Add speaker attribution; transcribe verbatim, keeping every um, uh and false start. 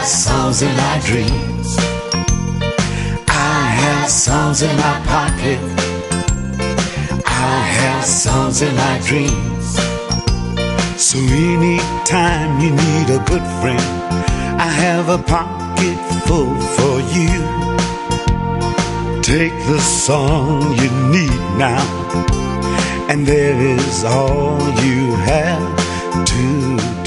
Speaker 1: have songs in my dreams. I have songs in my pocket. I have songs in my dreams. So anytime you need a good friend, I have a pocket full for you. Take the song you need now, and there is all you have to